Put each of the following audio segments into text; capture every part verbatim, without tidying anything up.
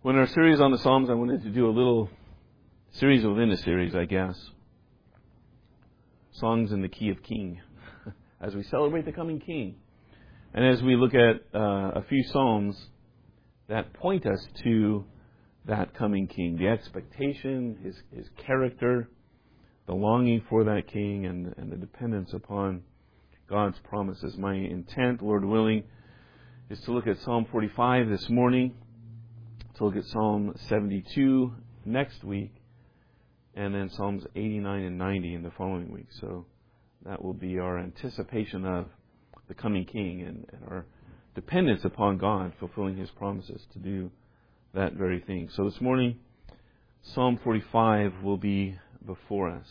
Well, in our series on the Psalms, I wanted to do a little series within a series, I guess. Songs in the Key of King, as we celebrate the coming King. And as we look at uh, a few Psalms that point us to that coming King, the expectation, his, his character, the longing for that King, and, and the dependence upon God's promises. My intent, Lord willing, is to look at Psalm forty-five this morning, to look at Psalm seventy-two next week, and then Psalms eighty-nine and ninety in the following week. So that will be our anticipation of the coming King and, and our dependence upon God fulfilling His promises to do that very thing. So this morning, Psalm forty-five will be before us.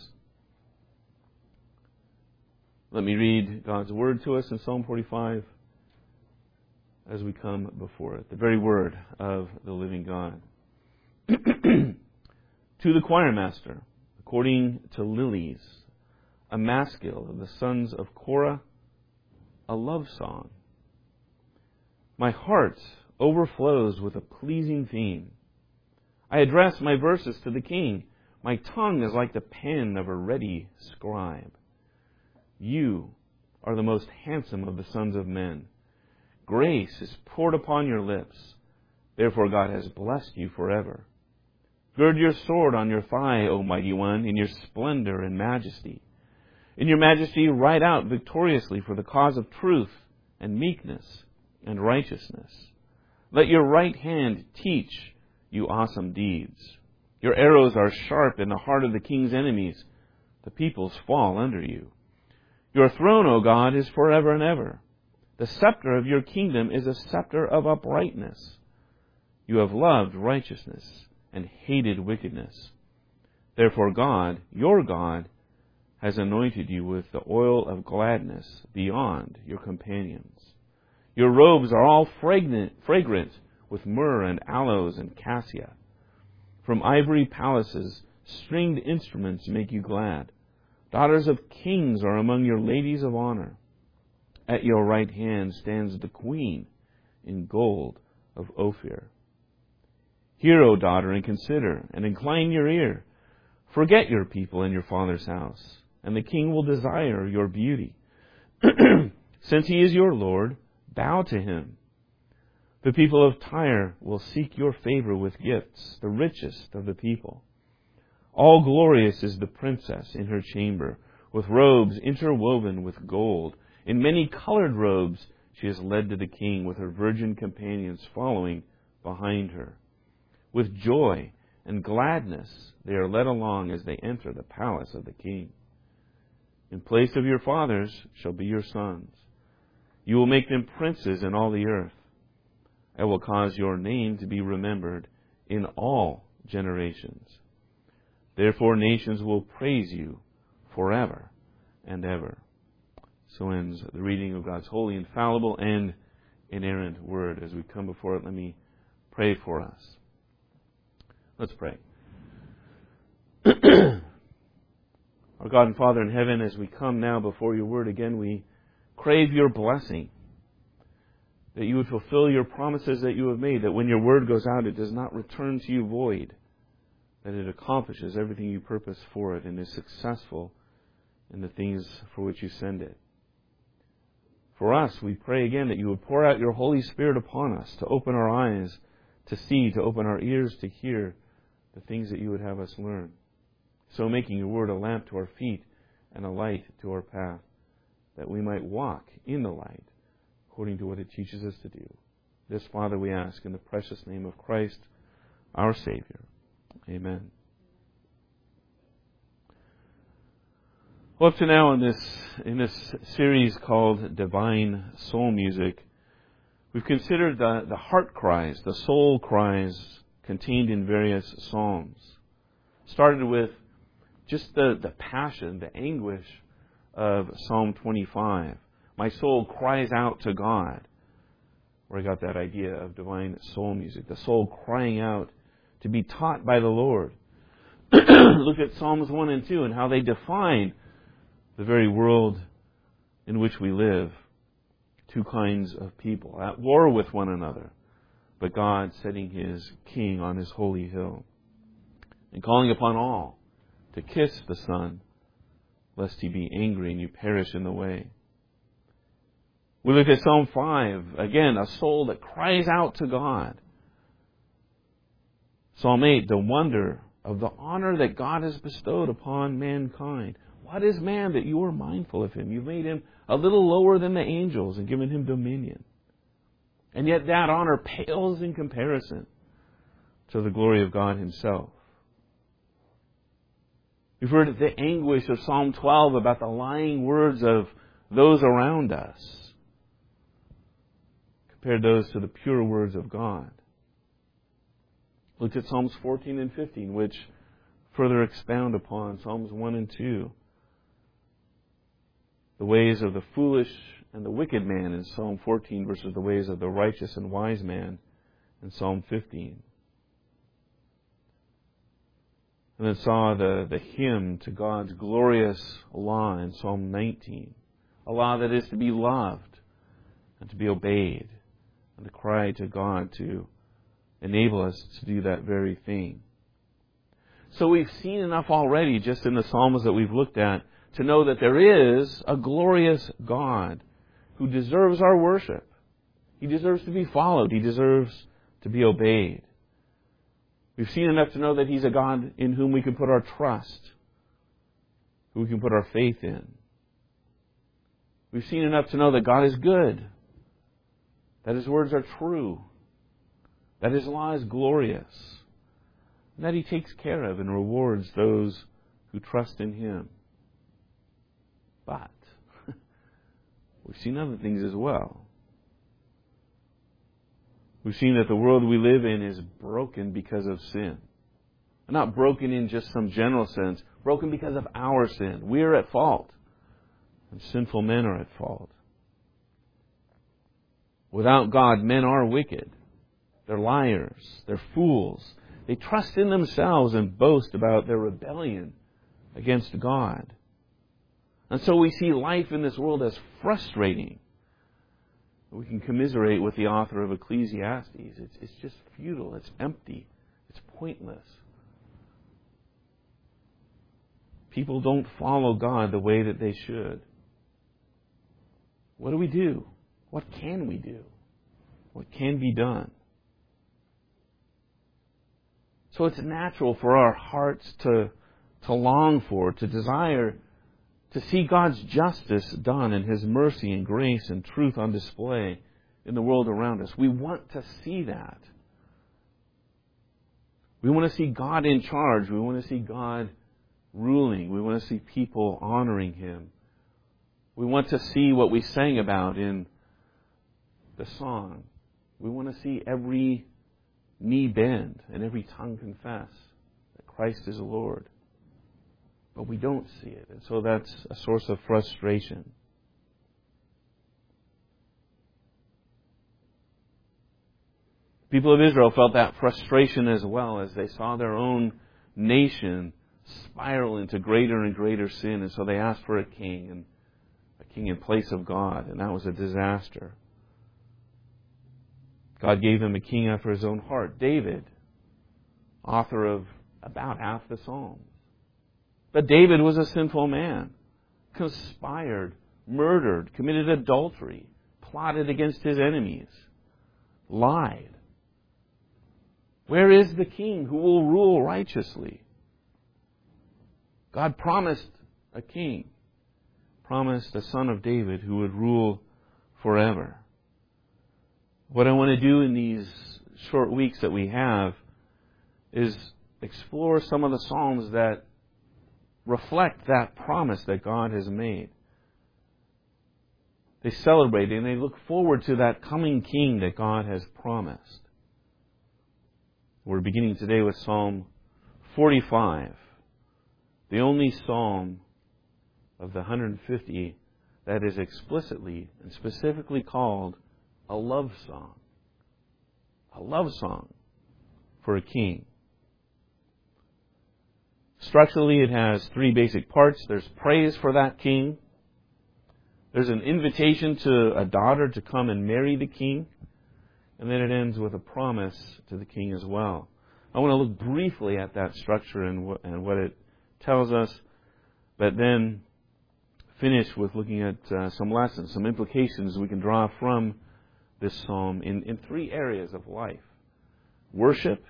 Let me read God's Word to us in Psalm forty-five as we come before it. The very Word of the living God. To the choir master, according to Lilies, a maskil of the sons of Korah, a love song. My heart overflows with a pleasing theme. I address my verses to the King. My tongue is like the pen of a ready scribe. You are the most handsome of the sons of men. Grace is poured upon your lips. Therefore God has blessed you forever. Gird your sword on your thigh, O mighty one, in your splendor and majesty. In your majesty ride out victoriously for the cause of truth and meekness and righteousness. Let your right hand teach you awesome deeds. Your arrows are sharp in the heart of the king's enemies. The peoples fall under you. Your throne, O God, is forever and ever. The scepter of your kingdom is a scepter of uprightness. You have loved righteousness and hated wickedness. Therefore God, your God, has anointed you with the oil of gladness beyond your companions. Your robes are all fragrant, fragrant with myrrh and aloes and cassia. From ivory palaces, stringed instruments make you glad. Daughters of kings are among your ladies of honor. At your right hand stands the queen in gold of Ophir. Hear, O daughter, and consider, and incline your ear. Forget your people and your father's house, and the king will desire your beauty. Since he is your Lord, bow to him. The people of Tyre will seek your favor with gifts, the richest of the people. All glorious is the princess in her chamber, with robes interwoven with gold. In many colored robes she is led to the king, with her virgin companions following behind her. With joy and gladness they are led along as they enter the palace of the king. In place of your fathers shall be your sons. You will make them princes in all the earth. I will cause your name to be remembered in all generations. Therefore nations will praise you forever and ever. So ends the reading of God's holy, infallible, and inerrant Word. As we come before it, let me pray for us. Let's pray. Our God and Father in heaven, as we come now before your Word again, we crave your blessing, that you would fulfill your promises that you have made, that when your Word goes out, it does not return to you void, that it accomplishes everything you purpose for it and is successful in the things for which you send it. For us, we pray again that you would pour out your Holy Spirit upon us to open our eyes to see, to open our ears to hear the things that you would have us learn. So making your Word a lamp to our feet and a light to our path, that we might walk in the light according to what it teaches us to do. This, Father, we ask in the precious name of Christ, our Savior. Amen. Well, up to now in this in this series called Divine Soul Music, we've considered the, the heart cries, the soul cries contained in various psalms. Started with just the, the passion, the anguish of Psalm twenty-five. My soul cries out to God. Where I got that idea of divine soul music. The soul crying out to be taught by the Lord. Look at Psalms one and two and how they define the very world in which we live. Two kinds of people at war with one another. but God setting His king on His holy hill, and calling upon all to kiss the Son, lest He be angry and you perish in the way. We look at Psalm five, again, a soul that cries out to God. Psalm eight, the wonder of the honor that God has bestowed upon mankind. What is man that you are mindful of him? You've made him a little lower than the angels and given him dominion. And yet that honor pales in comparison to the glory of God Himself. We've heard the anguish of Psalm twelve about the lying words of those around us. Compared those to the pure words of God. Looked at Psalms fourteen and fifteen, which further expound upon Psalms one and two. The ways of the foolish and the wicked man in Psalm fourteen versus the ways of the righteous and wise man in Psalm fifteen. And then saw the, the hymn to God's glorious law in Psalm nineteen. A law that is to be loved and to be obeyed. And to cry to God to enable us to do that very thing. So we've seen enough already just in the Psalms that we've looked at to know that there is a glorious God who deserves our worship. He deserves to be followed. He deserves to be obeyed. We've seen enough to know that He's a God in whom we can put our trust, who we can put our faith in. We've seen enough to know that God is good, that His words are true, that His law is glorious, and that He takes care of and rewards those who trust in Him. But we've seen other things as well. We've seen that the world we live in is broken because of sin. And not broken in just some general sense, broken because of our sin. We are at fault, and sinful men are at fault. Without God, men are wicked. They're liars. They're fools. They trust in themselves and boast about their rebellion against God. And so we see life in this world as frustrating. We can commiserate with the author of Ecclesiastes. It's, it's just futile. It's empty. It's pointless. People don't follow God the way that they should. What do we do? What can we do? What can be done? So it's natural for our hearts to, to long for, to desire to see God's justice done and His mercy and grace and truth on display in the world around us. We want to see that. We want to see God in charge. We want to see God ruling. We want to see people honoring Him. We want to see what we sang about in the song. We want to see every knee bend and every tongue confess that Christ is Lord. But we don't see it. And so that's a source of frustration. People of Israel felt that frustration as well as they saw their own nation spiral into greater and greater sin. And so they asked for a king, and a king in place of God. And that was a disaster. God gave them a king after His own heart, David, author of about half the Psalms. But David was a sinful man, conspired, murdered, committed adultery, plotted against his enemies, lied. Where is the king who will rule righteously? God promised a king, promised a son of David who would rule forever. What I want to do in these short weeks that we have is explore some of the Psalms that reflect that promise that God has made. They celebrate and they look forward to that coming king that God has promised. We're beginning today with Psalm forty-five, the only psalm of the one hundred fifty that is explicitly and specifically called a love song. A love song for a king. Structurally, it has three basic parts. There's praise for that king. There's an invitation to a daughter to come and marry the king. and then it ends with a promise to the king as well. I want to look briefly at that structure and what, and what it tells us, but then finish with looking at uh, some lessons, some implications we can draw from this psalm in, in three areas of life. Worship,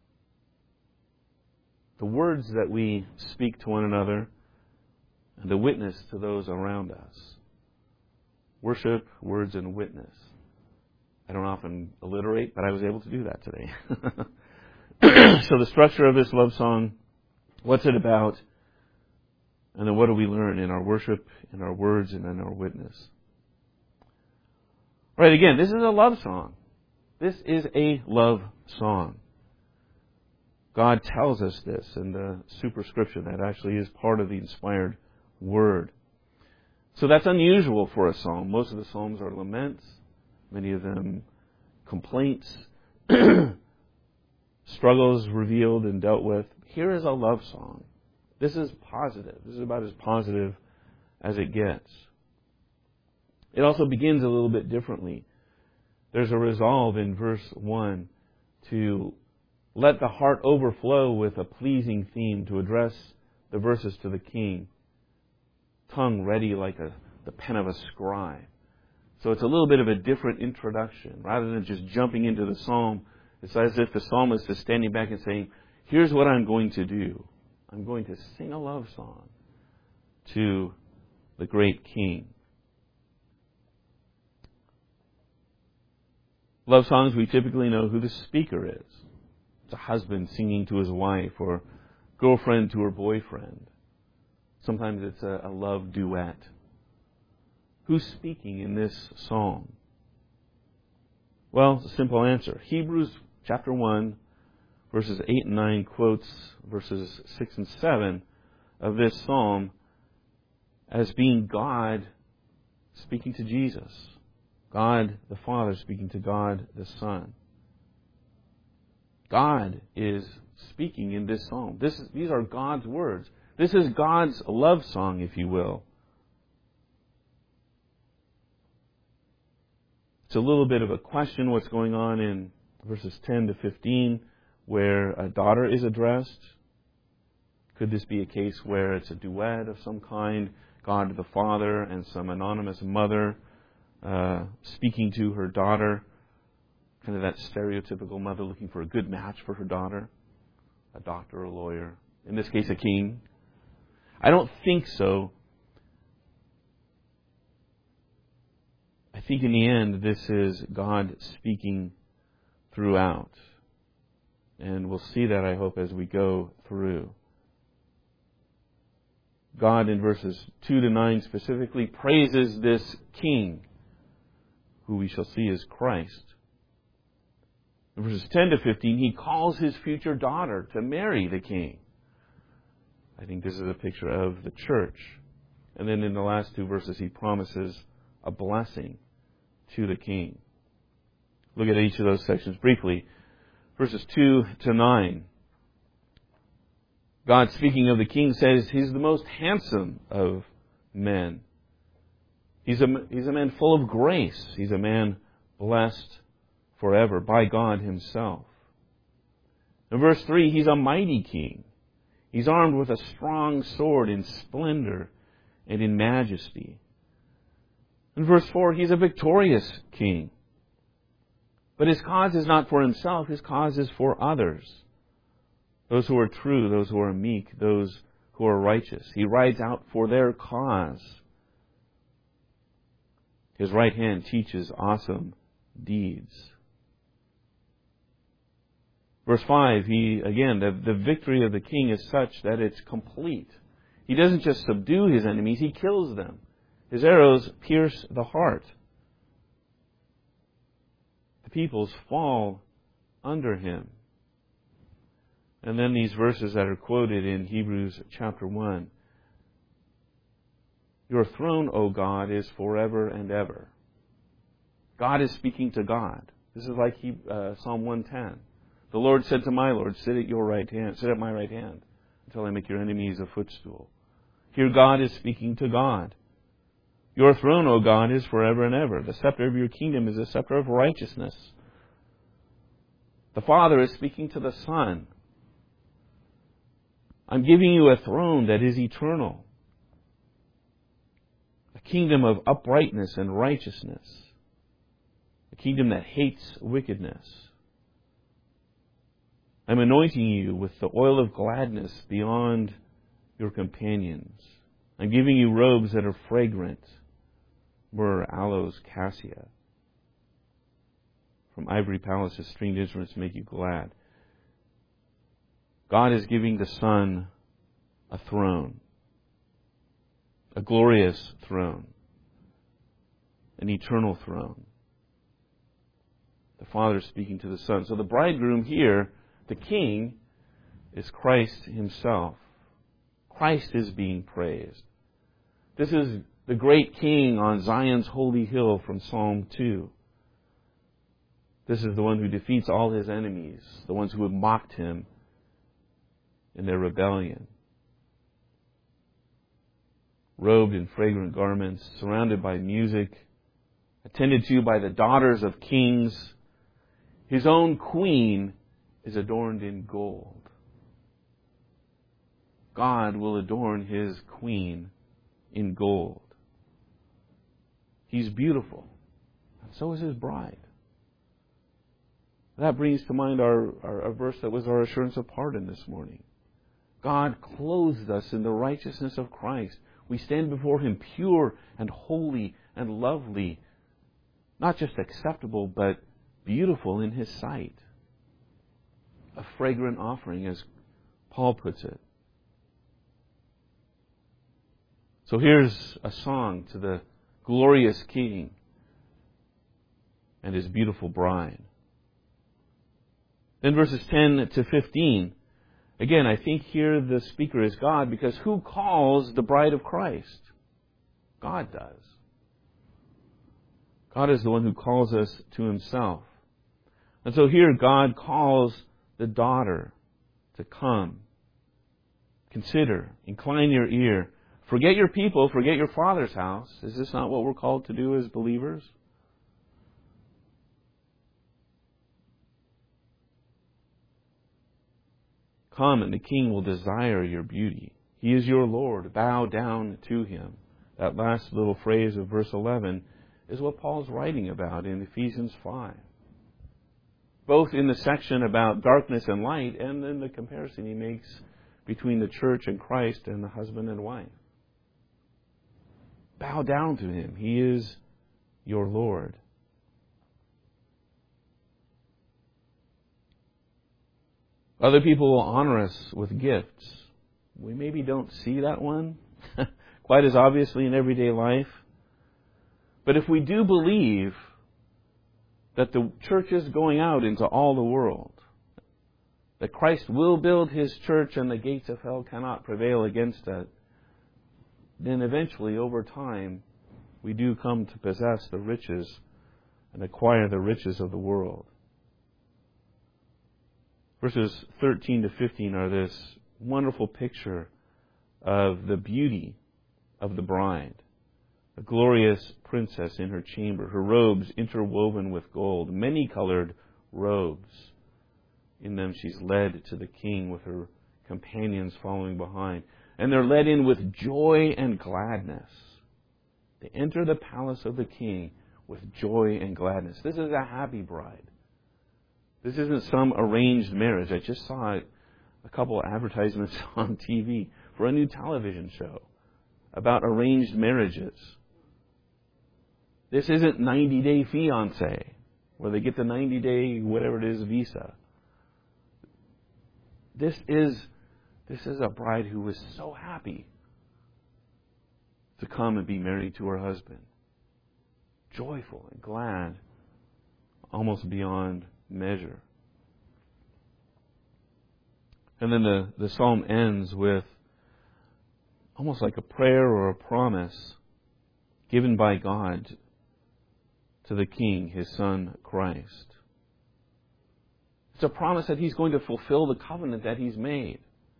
the words that we speak to one another, and the witness to those around us. Worship, words, and witness. I don't often alliterate, but I was able to do that today. So the structure of this love song, what's it about? And then what do we learn in our worship, in our words, and in our witness? Right, again, this is a love song. This is a love song. God tells us this in the superscription that actually is part of the inspired word. So that's unusual for a psalm. Most of the psalms are laments, many of them complaints, struggles revealed and dealt with. Here is a love song. This is positive. This is about as positive as it gets. It also begins a little bit differently. There's a resolve in verse one to let the heart overflow with a pleasing theme, to address the verses to the king. Tongue ready like a, the pen of a scribe. So it's a little bit of a different introduction. Rather than just jumping into the psalm, it's as if the psalmist is standing back and saying, here's what I'm going to do. I'm going to sing a love song to the great king. Love songs, we typically know who the speaker is. It's a husband singing to his wife, or girlfriend to her boyfriend. Sometimes it's a, a love duet. Who's speaking in this psalm? Well, it's a simple answer. Hebrews chapter one, verses eight and nine quotes verses six and seven of this psalm as being God speaking to Jesus. God the Father speaking to God the Son. God is speaking in this psalm. This is, these are God's words. This is God's love song, if you will. It's a little bit of a question what's going on in verses ten to fifteen, where a daughter is addressed. Could this be a case where it's a duet of some kind, God the Father and some anonymous mother uh, speaking to her daughter? Kind of that stereotypical mother looking for a good match for her daughter. A doctor or a lawyer. In this case, a king. I don't think so. I think in the end, this is God speaking throughout. And we'll see that, I hope, as we go through. God, in verses two to nine specifically, praises this king, who we shall see is Christ. In verses ten to fifteen, he calls his future daughter to marry the king. I think this is a picture of the church. And then in the last two verses, he promises a blessing to the king. Look at each of those sections briefly. Verses two to nine. God, speaking of the king, says he's the most handsome of men. He's a, he's a man full of grace. He's a man blessed forever by God himself. In verse three, he's a mighty king. He's armed with a strong sword in splendor and in majesty. In verse four, he's a victorious king. But his cause is not for himself. His cause is for others. Those who are true, those who are meek, those who are righteous. He rides out for their cause. His right hand teaches awesome deeds. Verse five, he, again, the, the victory of the king is such that it's complete. He doesn't just subdue his enemies, he kills them. His arrows pierce the heart. The peoples fall under him. And then these verses that are quoted in Hebrews chapter one. Your throne, O God, is forever and ever. God is speaking to God. This is like he, uh, Psalm one ten. The Lord said to my Lord, sit at your right hand, sit at my right hand, until I make your enemies a footstool. Here God is speaking to God. Your throne, O God, is forever and ever. The scepter of your kingdom is a scepter of righteousness. The Father is speaking to the Son. I'm giving you a throne that is eternal, a kingdom of uprightness and righteousness, a kingdom that hates wickedness. I'm anointing you with the oil of gladness beyond your companions. I'm giving you robes that are fragrant, myrrh, aloes, cassia. From ivory palaces, stringed instruments make you glad. God is giving the Son a throne, a glorious throne, an eternal throne. The Father is speaking to the Son. So the bridegroom here, the King, is Christ Himself. Christ is being praised. This is the great King on Zion's holy hill from Psalm two. This is the one who defeats all His enemies, the ones who have mocked Him in their rebellion. Robed in fragrant garments, surrounded by music, attended to by the daughters of kings, His own queen is adorned in gold. God will adorn His queen in gold. He's beautiful. And so is His bride. That brings to mind our, our, our verse that was our assurance of pardon this morning. God clothed us in the righteousness of Christ. We stand before Him pure and holy and lovely, not just acceptable, but beautiful in His sight. A fragrant offering, as Paul puts it. So here's a song to the glorious King and His beautiful bride. Then verses ten to fifteen. Again, I think here the speaker is God, because who calls the bride of Christ? God does. God is the one who calls us to Himself. And so here God calls the daughter to come. Consider, incline your ear. Forget your people, forget your father's house. Is this not what we're called to do as believers? Come, and the King will desire your beauty. He is your Lord. Bow down to Him. That last little phrase of verse eleven is what Paul's writing about in Ephesians five. Both in the section about darkness and light, and in the comparison he makes between the church and Christ and the husband and wife. Bow down to Him. He is your Lord. Other people will honor us with gifts. We maybe don't see that one quite as obviously in everyday life. But if we do believe that the church is going out into all the world, that Christ will build His church and the gates of hell cannot prevail against it, then eventually, over time, we do come to possess the riches and acquire the riches of the world. Verses thirteen to fifteen are this wonderful picture of the beauty of the bride. A glorious princess in her chamber, her robes interwoven with gold, many-colored robes. In them she's led to the King with her companions following behind. And they're led in with joy and gladness. They enter the palace of the King with joy and gladness. This is a happy bride. This isn't some arranged marriage. I just saw a couple of advertisements on T V for a new television show about arranged marriages. This isn't ninety day fiancé, where they get the ninety day, whatever it is, visa. This is, this is a bride who is so happy to come and be married to her husband. Joyful and glad, almost beyond measure. And then the, the psalm ends with almost like a prayer or a promise given by God to the King, His Son, Christ. It's a promise that He's going to fulfill the covenant that He's made.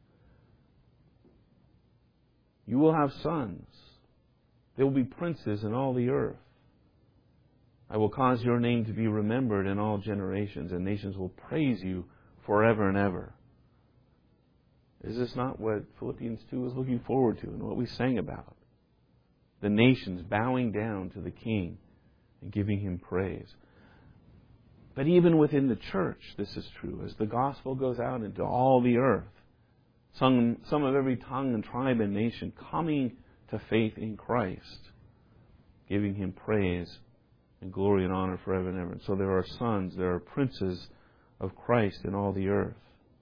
You will have sons. They will be princes in all the earth. I will cause your name to be remembered in all generations, and nations will praise you forever and ever. Is this not what Philippians two is looking forward to and what we sang about? The nations bowing down to the King and giving Him praise. But even within the church, this is true. As the gospel goes out into all the earth, some, some of every tongue and tribe and nation coming to faith in Christ, giving Him praise and glory and honor forever and ever. And so there are sons, there are princes of Christ in all the earth.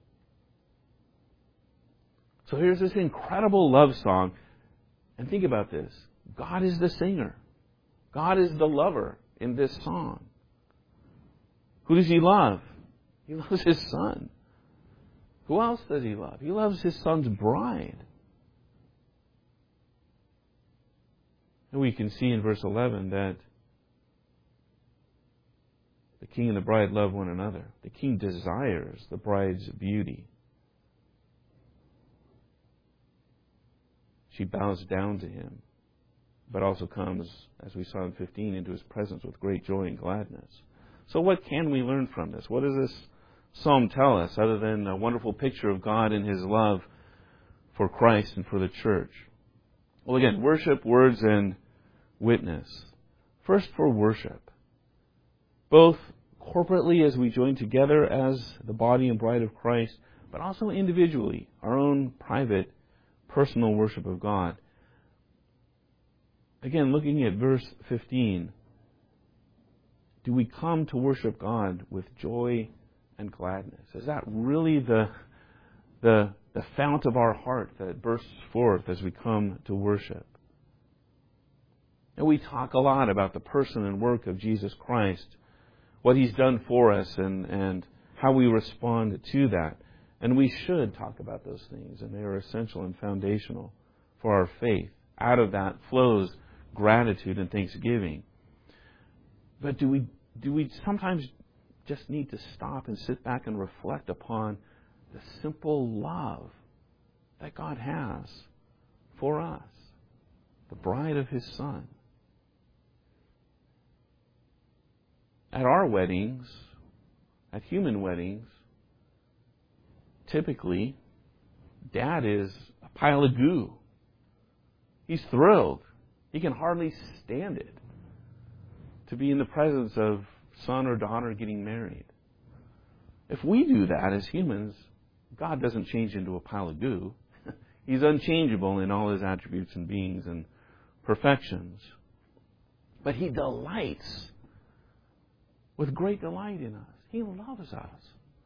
So here's this incredible love song. And think about this. God is the singer. God is the lover in this song. Who does He love? He loves His Son. Who else does He love? He loves His Son's bride. And we can see in verse eleven that the King and the bride love one another. The King desires the bride's beauty. She bows down to Him, but also comes, as we saw in fifteen, into His presence with great joy and gladness. So what can we learn from this? What does this psalm tell us other than a wonderful picture of God and His love for Christ and for the church? Well, again, worship, words, and witness. First, for worship. Both corporately as we join together as the body and bride of Christ, but also individually, our own private, personal worship of God. Again, looking at verse fifteen, do we come to worship God with joy and gladness? Is that really the, the, the fount of our heart that bursts forth as we come to worship? And we talk a lot about the person and work of Jesus Christ, what He's done for us, and, and how we respond to that. And we should talk about those things, and they are essential and foundational for our faith. Out of that flows gratitude and thanksgiving. But do we do we sometimes just need to stop and sit back and reflect upon the simple love that God has for us, the bride of His Son? At our weddings, at human weddings, typically, Dad is a pile of goo. He's thrilled. He can hardly stand it to be in the presence of son or daughter getting married. If we do that as humans, God doesn't change into a pile of goo. He's unchangeable in all His attributes and beings and perfections. But He delights with great delight in us. He loves us.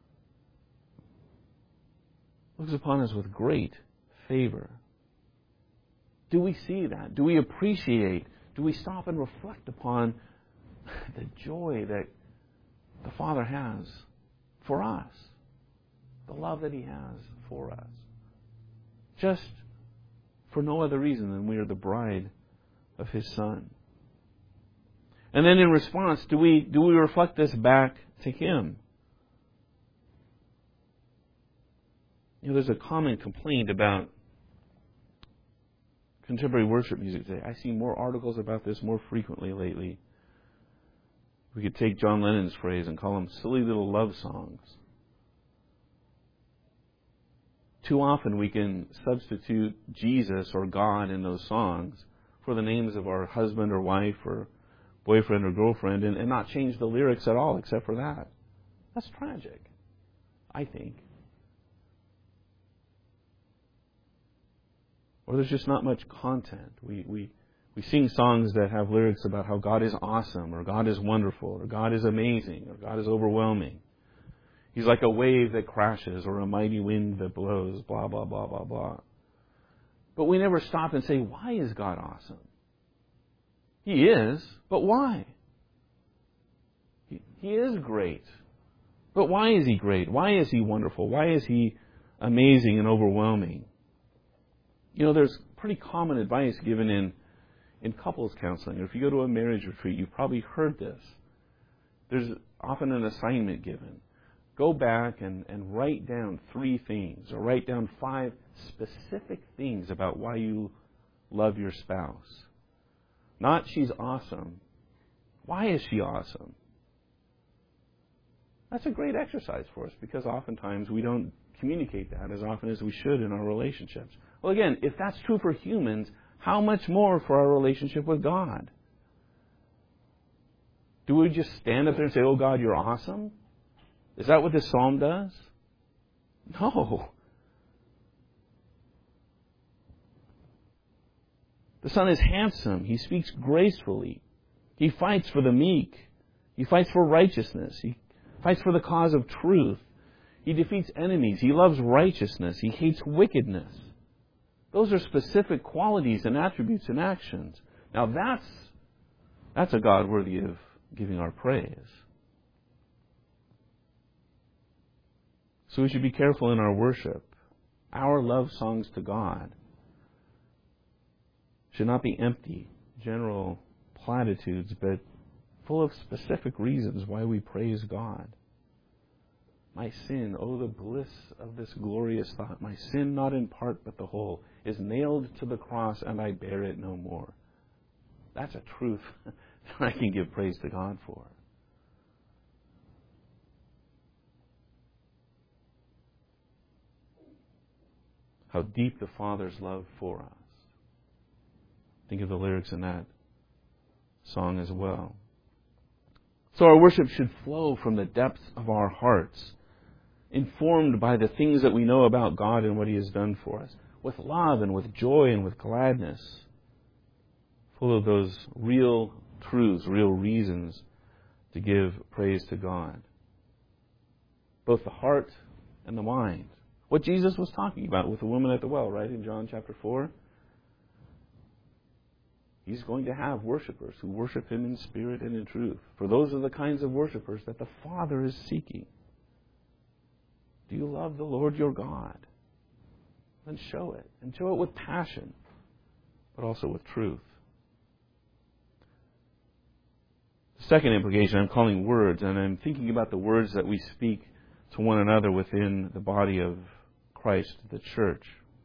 Looks upon us with great favor. Do we see that? Do we appreciate? Do we stop and reflect upon the joy that the Father has for us? The love that He has for us. Just for no other reason than we are the bride of His Son. And then in response, do we do we reflect this back to Him? You know, there's a common complaint about contemporary worship music today. I see more articles about this more frequently lately. We could take John Lennon's phrase and call them silly little love songs. Too often we can substitute Jesus or God in those songs for the names of our husband or wife or boyfriend or girlfriend and, and not change the lyrics at all except for that. That's tragic, I think. Or there's just not much content. We, we, we sing songs that have lyrics about how God is awesome, or God is wonderful, or God is amazing, or God is overwhelming. He's like a wave that crashes, or a mighty wind that blows, blah, blah, blah, blah, blah. But we never stop and say, why is God awesome? He is, but why? He, he is great. But why is He great? Why is He wonderful? Why is He amazing and overwhelming? You know, there's pretty common advice given in, in couples counseling. If you go to a marriage retreat, you've probably heard this. There's often an assignment given. Go back and, and write down three things, or write down five specific things about why you love your spouse. Not she's awesome, Why is she awesome? That's a great exercise for us because oftentimes we don't communicate that as often as we should in our relationships. Well, again, if that's true for humans, how much more for our relationship with God? Do we just stand up there and say, "Oh God, you're awesome"? Is that what this psalm does? No. The Son is handsome. He speaks gracefully. He fights for the meek. He fights for righteousness. He fights for the cause of truth. He defeats enemies. He loves righteousness. He hates wickedness. Those are specific qualities and attributes and actions. Now that's, that's a God worthy of giving our praise. So we should be careful in our worship. Our love songs to God should not be empty, general platitudes, but full of specific reasons why we praise God. My sin, oh the bliss of this glorious thought, my sin not in part but the whole, is nailed to the cross and I bear it no more. That's a truth that I can give praise to God for. How deep the Father's love for us. Think of the lyrics in that song as well. So our worship should flow from the depths of our hearts, informed by the things that we know about God and what He has done for us, with love and with joy and with gladness, full of those real truths, real reasons to give praise to God. Both the heart and the mind. What Jesus was talking about with the woman at the well, right, in John chapter four. He's going to have worshipers who worship Him in spirit and in truth. For those are the kinds of worshipers that the Father is seeking. Do you love the Lord your God? Then show it. And show it with passion, but also with truth. The second implication I'm calling words, and I'm thinking about the words that we speak to one another within the body of Christ, the church.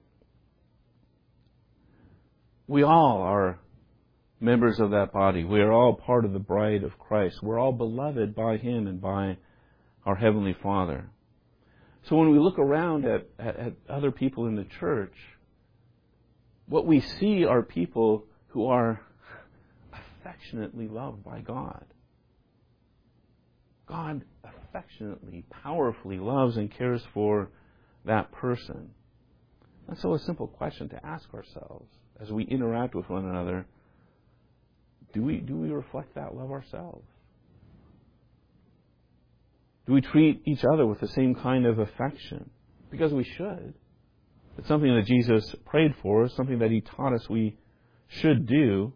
We all are members of that body. We are all part of the bride of Christ. We're all beloved by Him and by our Heavenly Father. So when we look around at, at, at other people in the church, what we see are people who are affectionately loved by God. God affectionately, powerfully loves and cares for that person. And so a simple question to ask ourselves as we interact with one another, do we, do we reflect that love ourselves? Do we treat each other with the same kind of affection? Because we should. It's something that Jesus prayed for, something that He taught us we should do.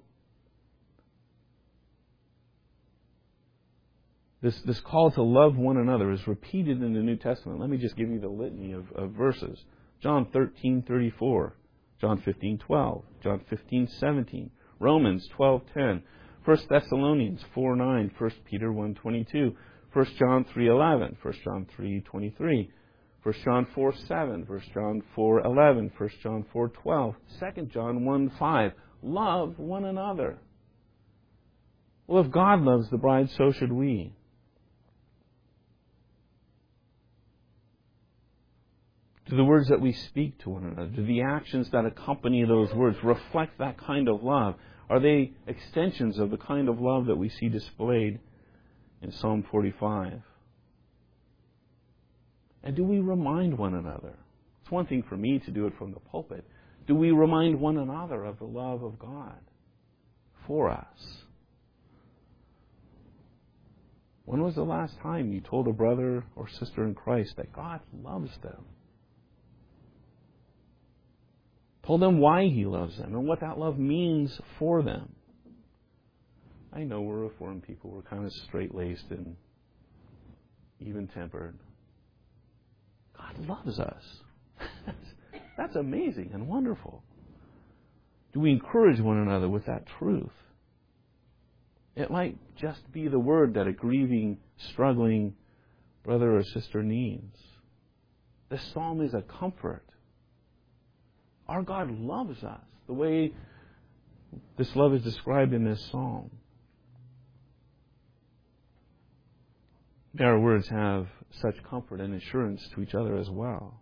This, this call to love one another is repeated in the New Testament. Let me just give you the litany of, of verses. John thirteen thirty-four, John fifteen twelve, John fifteen seventeen, Romans twelve ten, First Thessalonians four nine, First Peter one twenty-two, First John three eleven, First John three twenty-three, First John four seven, First John four eleven, First John four twelve, Second John one five. Love one another. Well, if God loves the bride, so should we. Do the words that we speak to one another, do the actions that accompany those words reflect that kind of love? Are they extensions of the kind of love that we see displayed in Psalm forty-five? And do we remind one another? It's one thing for me to do it from the pulpit. Do we remind one another of the love of God for us? When was the last time you told a brother or sister in Christ that God loves them? Told them why He loves them and what that love means for them. I know we're Reformed people. We're kind of straight-laced and even-tempered. God loves us. That's amazing and wonderful. Do we encourage one another with that truth? It might just be the word that a grieving, struggling brother or sister needs. This psalm is a comfort. Our God loves us the way this love is described in this psalm. May our words have such comfort and assurance to each other as well.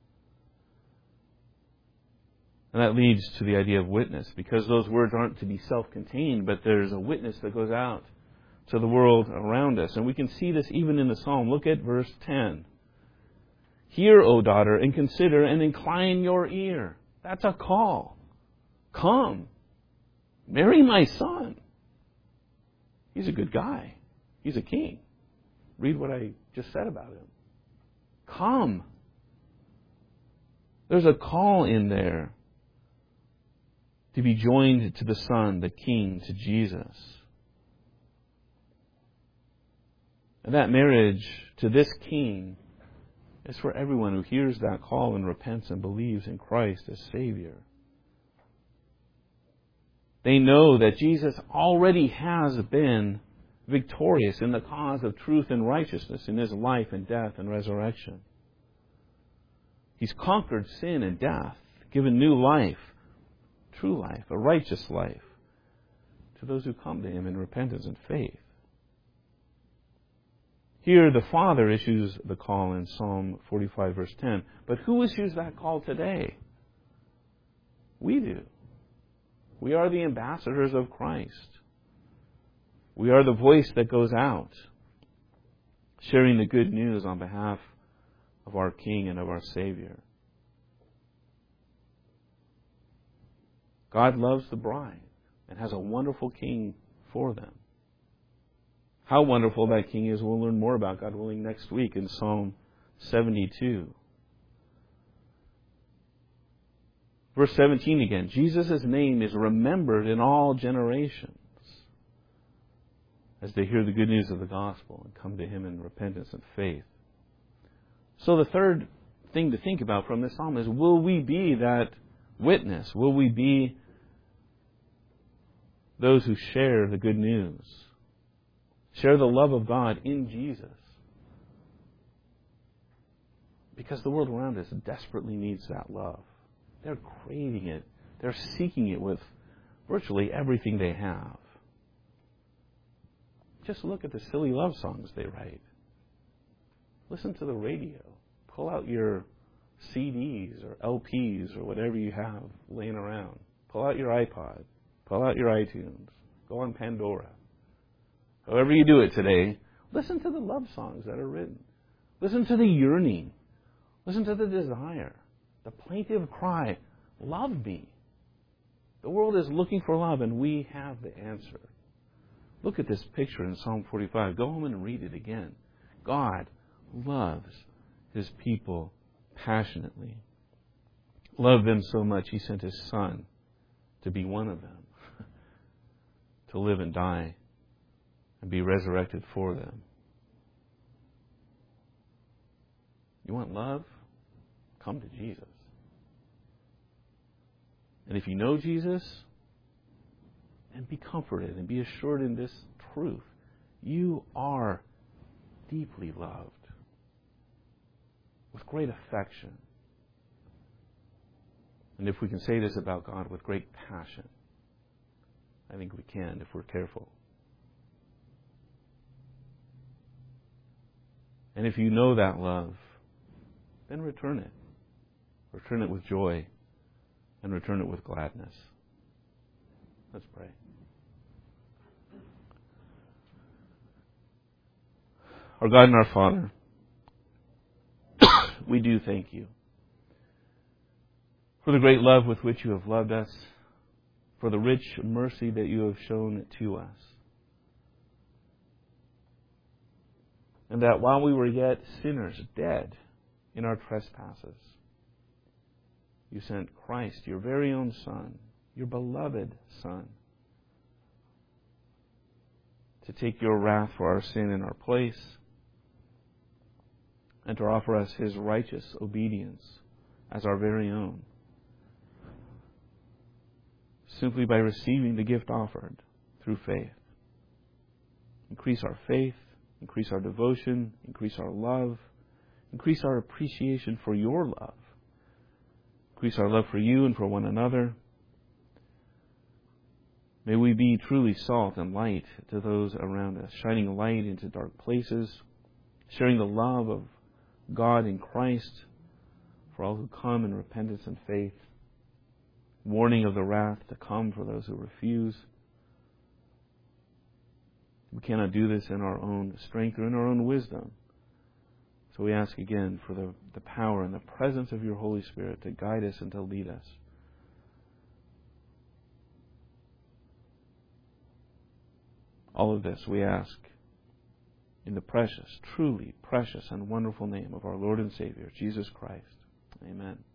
And that leads to the idea of witness, because those words aren't to be self-contained, but there's a witness that goes out to the world around us. And we can see this even in the psalm. Look at verse ten. Hear, O daughter, and consider and incline your ear. That's a call. Come. Marry my son. He's a good guy. He's a king. Read what I just said about him. Come. There's a call in there to be joined to the Son, the King, to Jesus. And that marriage to this King is for everyone who hears that call and repents and believes in Christ as Savior. They know that Jesus already has been victorious in the cause of truth and righteousness in His life and death and resurrection. He's conquered sin and death, given new life, true life, a righteous life, to those who come to Him in repentance and faith. Here the Father issues the call in Psalm forty-five, verse ten. But who issues that call today? We do. We are the ambassadors of Christ. We are the voice that goes out, sharing the good news on behalf of our King and of our Savior. God loves the bride and has a wonderful King for them. How wonderful that King is, we'll learn more about, God willing, next week in Psalm seventy-two. Verse seventeen again. Jesus' name is remembered in all generations as they hear the good news of the gospel and come to Him in repentance and faith. So the third thing to think about from this psalm is, will we be that witness? Will we be those who share the good news? Share the love of God in Jesus? Because the world around us desperately needs that love. They're craving it. They're seeking it with virtually everything they have. Just look at the silly love songs they write. Listen to the radio. Pull out your C Ds or L Ps or whatever you have laying around. Pull out your iPod. Pull out your iTunes. Go on Pandora. However you do it today, listen to the love songs that are written. Listen to the yearning. Listen to the desire. The plaintive cry, love me. The world is looking for love, and we have the answer. Look at this picture in Psalm forty-five. Go home and read it again. God loves His people passionately. Loved them so much, He sent His Son to be one of them, to live and die and be resurrected for them. You want love? Come to Jesus. And if you know Jesus, and be comforted and be assured in this truth, you are deeply loved with great affection. And if we can say this about God, with great passion, I think we can if we're careful. And if you know that love, then return it. Return it with joy and return it with gladness. Let's pray. Our God and our Father, we do thank You for the great love with which You have loved us, for the rich mercy that You have shown to us. And that while we were yet sinners, dead in our trespasses, You sent Christ, Your very own Son, Your beloved Son, to take Your wrath for our sin in our place and to offer us His righteous obedience as our very own, simply by receiving the gift offered through faith. Increase our faith, increase our devotion, increase our love, increase our appreciation for Your love, increase our love for You and for one another. May we be truly salt and light to those around us, shining light into dark places, sharing the love of God in Christ for all who come in repentance and faith, warning of the wrath to come for those who refuse. We cannot do this in our own strength or in our own wisdom. So we ask again for the, the power and the presence of your Holy Spirit to guide us and to lead us. All of this we ask in the precious, truly precious and wonderful name of our Lord and Savior, Jesus Christ. Amen.